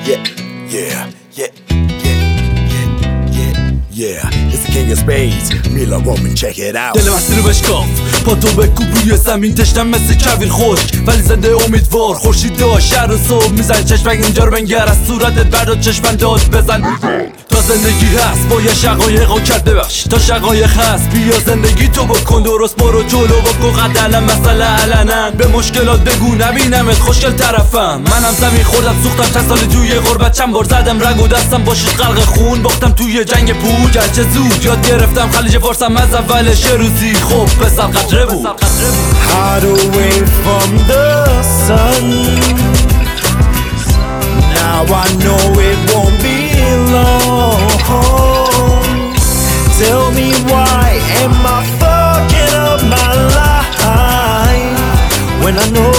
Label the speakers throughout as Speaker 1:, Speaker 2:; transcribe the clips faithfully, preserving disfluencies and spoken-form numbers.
Speaker 1: yeah, yeah, yeah, yeah, yeah, yeah. It's the king of spades, Miller Roman, check it out.
Speaker 2: دل مسیر رو بشکاف، پا تو بکوب روی زمین، تشنم مثل کویر خشک ولی زنده امیدوار. خورشید داشت شهر و صبح میزن چشمک اینجا رو بنگر، از صورتت بردار چشمم داد بزن. تا زندگی هست باید شقایقا کرده بخش، تا شقایق هست بیا زندگی تو بکن درست، برو جلو بکن قدلم مثلا علنا. به مشکلات بگو نبینمت خوشگل طرفم، منم زمین خوردم سوختم چند سال توی غربت، چند بار زدم رگ و دستم باشید غرق خون، باختم توی جنگ پول گرچه زود یاد گرفتم خلیج فارسم از اولش روزی خب بسر قطره بود.
Speaker 3: Hide away from the sun, now I know it won't be long. Tell me why am I fucking up my life when I know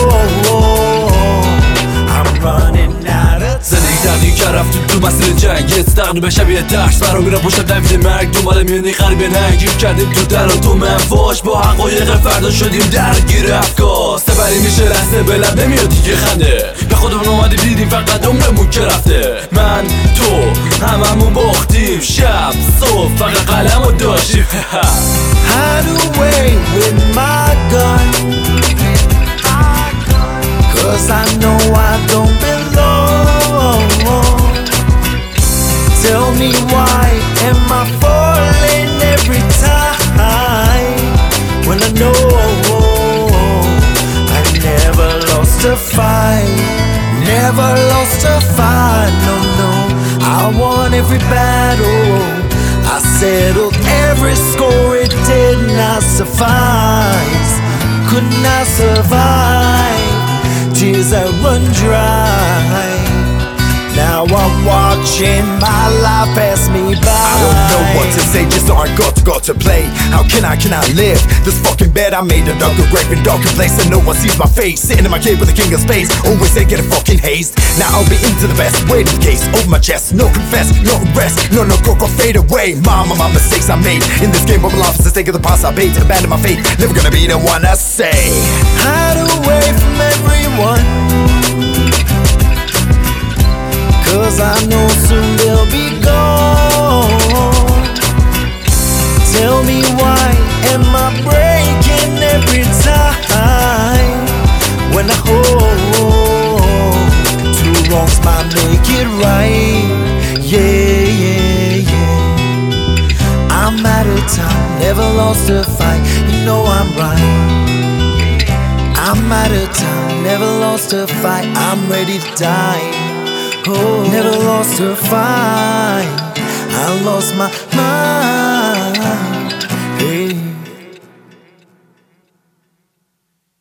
Speaker 3: I'm running out of time.
Speaker 2: زندگی تغییر کرد رفت تو مسیر جنگ، یه تقریبا شبیه درس برا میرم پشتم دوید مرگ، دنبال میونی غریبه نگیر کردیم تو در و تو منفاش، با حقایق فردا شدیم درگیر افکار. سپری میشه لحظه به لب نمیاد دیگه خنده، به خودمون اومدیم دیدیم فقط عمرمون که رفته. من تو هممون باختیم شب صبح فقط قلم رو داشتیم.
Speaker 3: Hide away with my gun, cause I know I don't belong. Tell me why am I falling every time when I know I never lost a fight, never lost a fight, no, no. I won every battle, I settled every score, it did not suffice, could not survive, tears that run dry. Now I'm watching my life pass me by.
Speaker 1: I don't know what to say, just so I got to, got to play. How can I, can I live? This fucking bed I made a darker grave and darker place, and no one sees my face. Sitting in my cave with the king of space, always they get a fucking haste. Now I'll be into the best, waiting the case over my chest. No confess, no rest, no no go go fade away. Mama, my mistakes I made in this game of life is the stake of the past I paid to abandon my fate. Never gonna be the one I say.
Speaker 3: Hide away from everyone, cause I know soon they'll be gone. Tell me why am I breaking every time when I hold two wrongs might make it right. Yeah, yeah, yeah. I'm out of time, never lost a fight, you know I'm right. I'm out of time, never lost a fight, I'm ready to die. Oh, never lost a fight, I lost my mind.